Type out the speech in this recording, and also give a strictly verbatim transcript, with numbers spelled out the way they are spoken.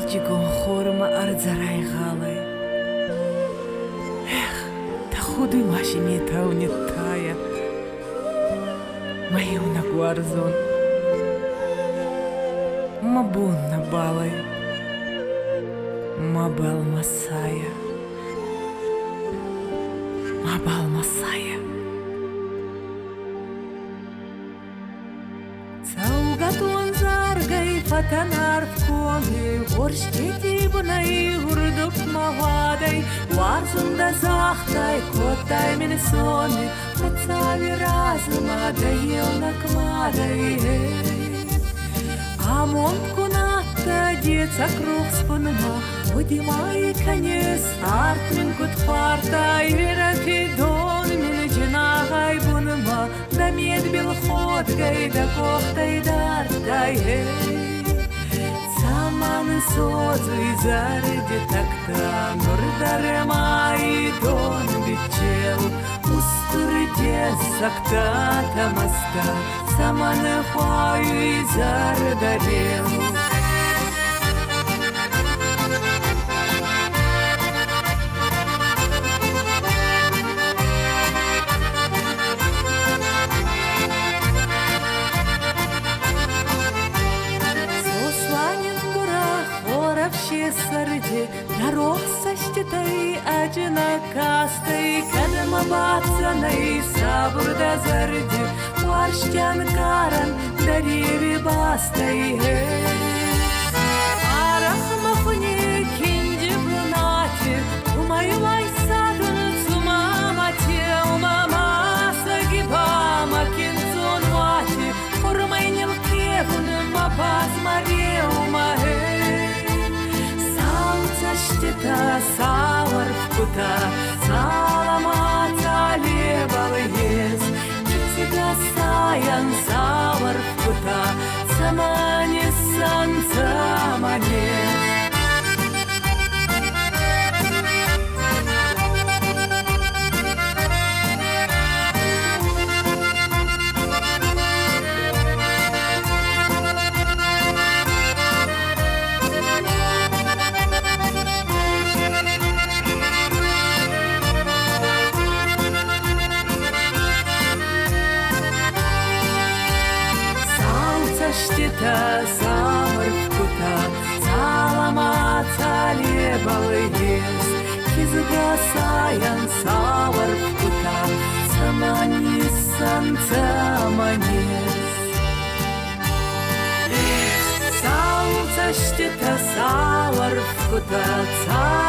Дигон хорма ардзарайгалы. Эх, та худы маши метау не тая. Мою на гуарзон. Мабун на балай. Мабал масая. Мабал масая. Цаугатон заргай фатанар в коне, горштети бунай гурдук мавадай, варзунда захтай, котай мен сони, процави разума даел накмадай. Амон кунатта деца круг спунма, подимай конец, артмин кут фарта, иракидон мен джинагай бунма, да медбил ходгай, да кохтай дартай. Саман созуй заради такта, нурдаремай дон бичел, устурде сакта тамаста, саман хваю зардарел. Сарди, дорог сочтетай, аджина кастай, кадама бацанай, сабурда зарди, варштян каран, дареви бастай. Арахмафуни кинди брунати, умайвай садун цумамати, умама сагибама кинцун вати, хурмайнил кевун мабаз мареума. Штета савар вкута, саламата лебал ез, Джексига саян савар вкута, самани сан саманез. Штета савар вкута, саламата лебал ез, Кизга саян савар вкута, самани сан саманез. Салца штета савар вкута,